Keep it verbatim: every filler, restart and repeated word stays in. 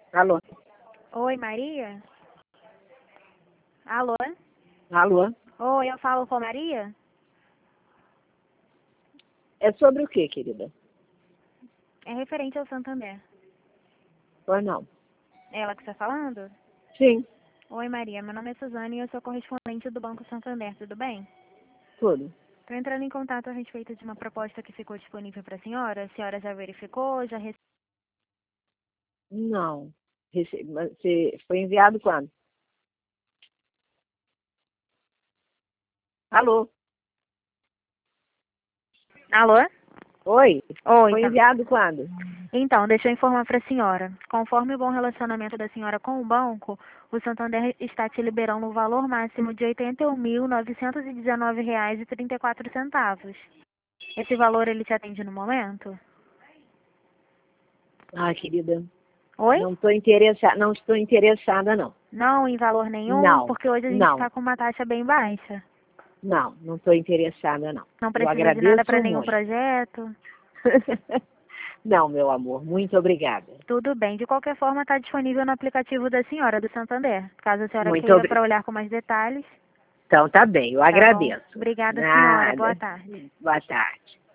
Alô? Oi, Maria? Alô? Alô? Oi, eu falo com Maria? É sobre o quê, querida? É referente ao Santander. Pois não. É ela que está falando? Sim, Oi, Maria. Meu nome é Suzane e eu sou correspondente do Banco Santander. Tudo bem? tudo. Estou entrando em contato a respeito de uma proposta que ficou disponível para a senhora. A senhora já verificou? Já recebeu? Não. Rece- mas Você foi enviado quando? Alô? Alô? Oi? Oi, Foi tá. enviado quando? Então, deixa eu informar para a senhora. Conforme o bom relacionamento da senhora com o banco, o Santander está te liberando um valor máximo de oitenta e um mil novecentos e dezenove reais e trinta e quatro centavos. Esse valor ele te atende no momento? Ah, querida, Oi? não estou interessada, não estou interessada, não. Não em valor nenhum, Não, porque hoje a gente não, está com uma taxa bem baixa. não, não estou interessada, não. Não Eu precisa de nada para agradeço nenhum muito. projeto. Não, meu amor, muito obrigada. Tudo bem. De qualquer forma, está disponível no aplicativo da senhora, do Santander. Caso a senhora Muito queira para obrigada. olhar com mais detalhes. Então tá bem, eu Tá bom? agradeço. Obrigada, senhora. Boa Nada. tarde. Boa tarde.